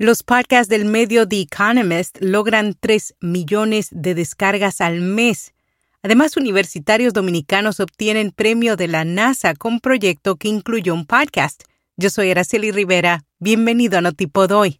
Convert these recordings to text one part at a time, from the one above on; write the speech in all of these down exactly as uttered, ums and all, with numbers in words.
Los podcasts del medio The Economist logran tres millones de descargas al mes. Además, universitarios dominicanos obtienen premio de la NASA con proyecto que incluyó un podcast. Yo soy Araceli Rivera. Bienvenido a Notipod Hoy.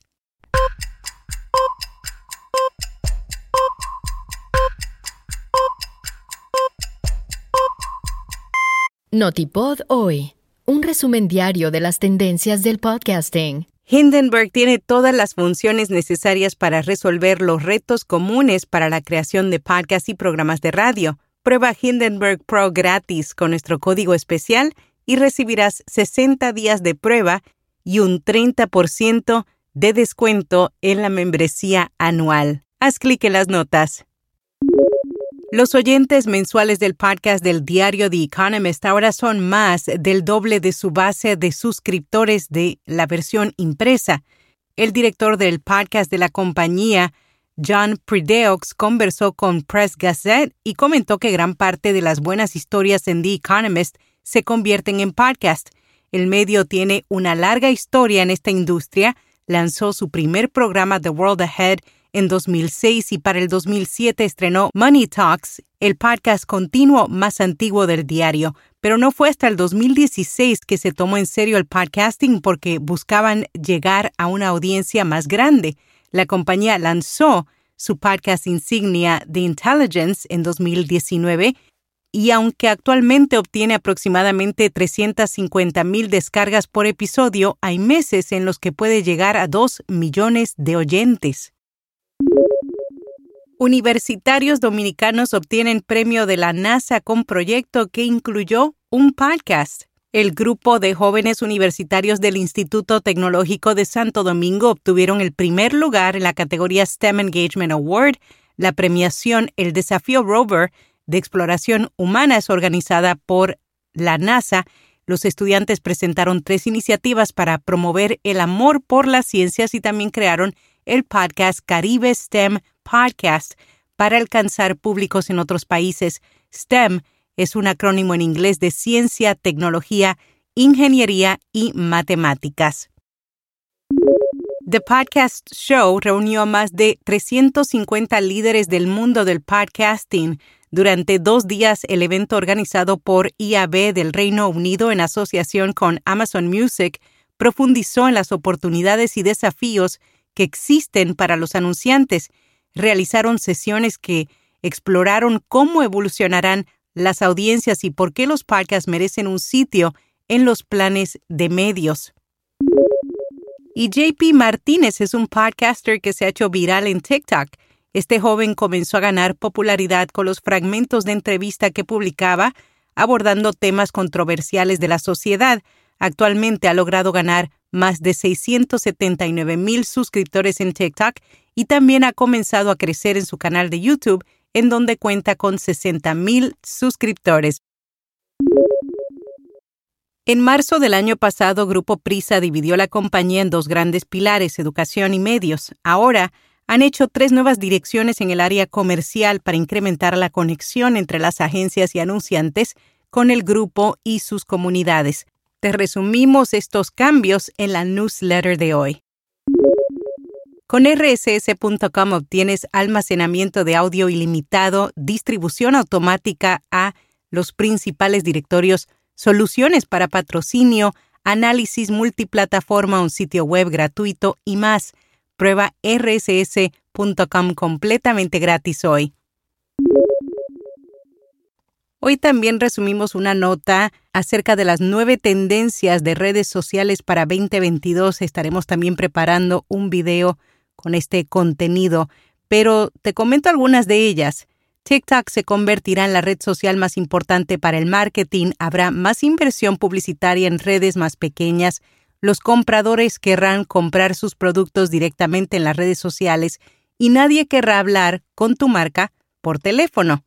Notipod Hoy, un resumen diario de las tendencias del podcasting. Hindenburg tiene todas las funciones necesarias para resolver los retos comunes para la creación de podcasts y programas de radio. Prueba Hindenburg Pro gratis con nuestro código especial y recibirás sesenta días de prueba y un treinta por ciento de descuento en la membresía anual. Haz clic en las notas. Los oyentes mensuales del podcast del diario The Economist ahora son más del doble de su base de suscriptores de la versión impresa. El director del podcast de la compañía, John Prideaux, conversó con Press Gazette y comentó que gran parte de las buenas historias en The Economist se convierten en podcast. El medio tiene una larga historia en esta industria, lanzó su primer programa The World Ahead en dos mil seis y para el dos mil siete estrenó Money Talks, el podcast continuo más antiguo del diario. Pero no fue hasta el dos mil dieciséis que se tomó en serio el podcasting porque buscaban llegar a una audiencia más grande. La compañía lanzó su podcast insignia The Intelligence en dos mil diecinueve y aunque actualmente obtiene aproximadamente trescientas cincuenta mil descargas por episodio, hay meses en los que puede llegar a dos millones de oyentes. Universitarios dominicanos obtienen premio de la NASA con proyecto que incluyó un podcast. El grupo de jóvenes universitarios del Instituto Tecnológico de Santo Domingo obtuvieron el primer lugar en la categoría STEM Engagement Award. La premiación El Desafío Rover de Exploración Humana es organizada por la NASA. Los estudiantes presentaron tres iniciativas para promover el amor por las ciencias y también crearon el podcast Caribe STEM Podcast para alcanzar públicos en otros países. STEM es un acrónimo en inglés de ciencia, tecnología, ingeniería y matemáticas. The Podcast Show reunió a más de trescientos cincuenta líderes del mundo del podcasting. Durante dos días, el evento organizado por I A B del Reino Unido en asociación con Amazon Music profundizó en las oportunidades y desafíos que existen para los anunciantes. Realizaron sesiones que exploraron cómo evolucionarán las audiencias y por qué los podcasts merecen un sitio en los planes de medios. Y J P Martínez es un podcaster que se ha hecho viral en TikTok. Este joven comenzó a ganar popularidad con los fragmentos de entrevista que publicaba abordando temas controversiales de la sociedad. Actualmente ha logrado ganar más de seiscientos setenta y nueve mil suscriptores en TikTok y también ha comenzado a crecer en su canal de YouTube, en donde cuenta con sesenta mil suscriptores. En marzo del año pasado, Grupo Prisa dividió la compañía en dos grandes pilares, educación y medios. Ahora han hecho tres nuevas direcciones en el área comercial para incrementar la conexión entre las agencias y anunciantes con el grupo y sus comunidades. Te resumimos estos cambios en la newsletter de hoy. Con erre ese ese punto com obtienes almacenamiento de audio ilimitado, distribución automática a los principales directorios, soluciones para patrocinio, análisis multiplataforma, un sitio web gratuito y más. Prueba erre ese ese punto com completamente gratis hoy. Hoy también resumimos una nota acerca de las nueve tendencias de redes sociales para veinte veintidós. Estaremos también preparando un video con este contenido, pero te comento algunas de ellas. TikTok se convertirá en la red social más importante para el marketing. Habrá más inversión publicitaria en redes más pequeñas. Los compradores querrán comprar sus productos directamente en las redes sociales y nadie querrá hablar con tu marca por teléfono.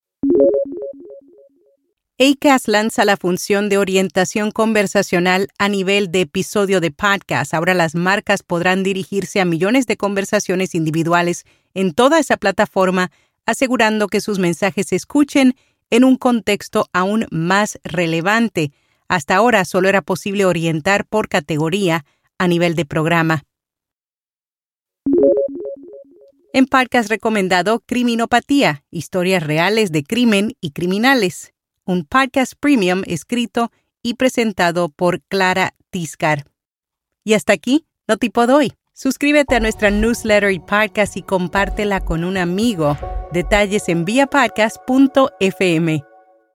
Acast lanza la función de orientación conversacional a nivel de episodio de podcast. Ahora las marcas podrán dirigirse a millones de conversaciones individuales en toda esa plataforma, asegurando que sus mensajes se escuchen en un contexto aún más relevante. Hasta ahora solo era posible orientar por categoría a nivel de programa. En podcast recomendado Criminopatía, historias reales de crimen y criminales. Un podcast premium escrito y presentado por Clara Tiscar. Y hasta aquí, Notipod hoy. Suscríbete a nuestra newsletter y podcast y compártela con un amigo. Detalles en vía podcast punto f m.